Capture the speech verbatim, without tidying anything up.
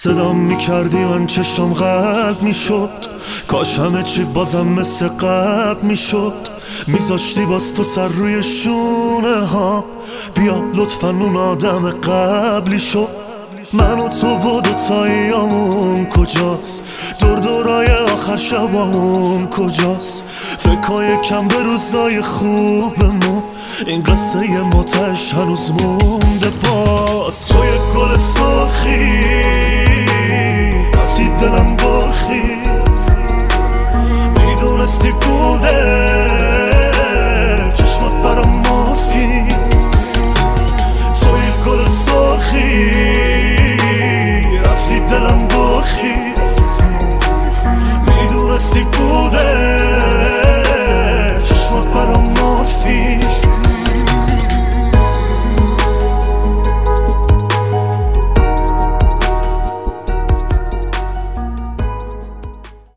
صدام میکردی من چشم قلب میشد، کاش همه چی بازم مثل قبل میشد. میذاشتی باز تو سر روی شونه ها، بیا لطفا اون آدم قبلی شد. من و تو و دوتاییامون کجاست؟ دور دورای آخر شبامون کجاست؟ فکرهای کم به روزای خوبمون، این قصه متعش هنوز مونده باز.